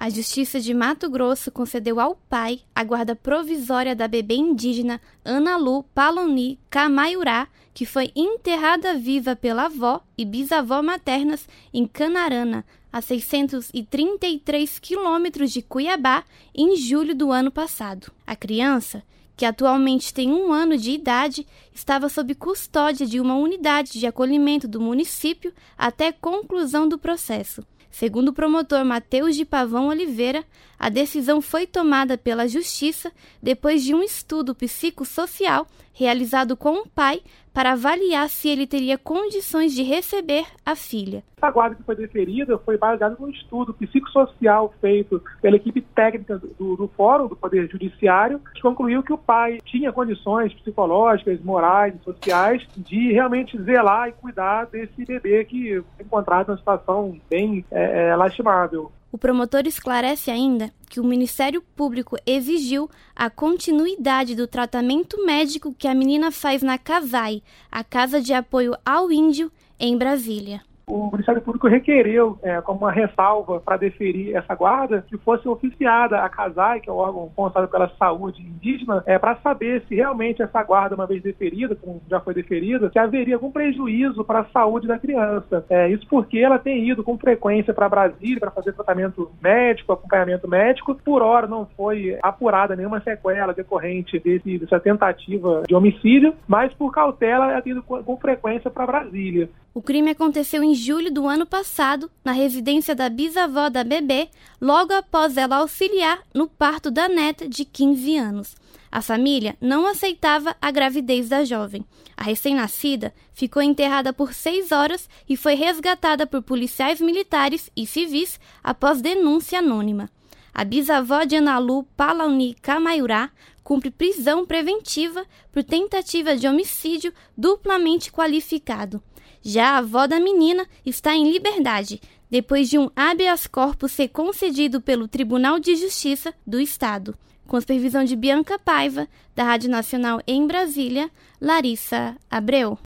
A Justiça de Mato Grosso concedeu ao pai a guarda provisória da bebê indígena Analu Paloni Camaiurá, que foi enterrada viva pela avó e bisavó maternas em Canarana, a 633 quilômetros de Cuiabá, em julho do ano passado. A criança, que atualmente tem 1 ano de idade, estava sob custódia de uma unidade de acolhimento do município até conclusão do processo. Segundo o promotor Matheus de Pavão Oliveira, a decisão foi tomada pela Justiça depois de um estudo psicossocial realizado com o pai para avaliar se ele teria condições de receber a filha. A guarda que foi deferida foi baseada num estudo psicossocial feito pela equipe técnica do Fórum do Poder Judiciário, que concluiu que o pai tinha condições psicológicas, morais e sociais de realmente zelar e cuidar desse bebê que foi encontrado numa situação bem lastimável. O promotor esclarece ainda que o Ministério Público exigiu a continuidade do tratamento médico que a menina faz na CASAI, a Casa de Apoio ao Índio, em Brasília. O Ministério Público requereu, como uma ressalva para deferir essa guarda, que fosse oficiada a CASAI, que é o órgão responsável pela saúde indígena, para saber se realmente essa guarda, uma vez deferida, como já foi deferida, se haveria algum prejuízo para a saúde da criança. Isso porque ela tem ido com frequência para Brasília para fazer tratamento médico, acompanhamento médico. Por hora não foi apurada nenhuma sequela decorrente dessa tentativa de homicídio, mas por cautela ela tem ido com frequência para Brasília. O crime aconteceu em julho do ano passado, na residência da bisavó da bebê, logo após ela auxiliar no parto da neta de 15 anos. A família não aceitava a gravidez da jovem. A recém-nascida ficou enterrada por 6 horas e foi resgatada por policiais militares e civis após denúncia anônima. A bisavó de Analu Paloni Camaiurá cumpre prisão preventiva por tentativa de homicídio duplamente qualificado. Já a avó da menina está em liberdade, depois de um habeas corpus ser concedido pelo Tribunal de Justiça do Estado. Com supervisão de Bianca Paiva, da Rádio Nacional em Brasília, Larissa Abreu.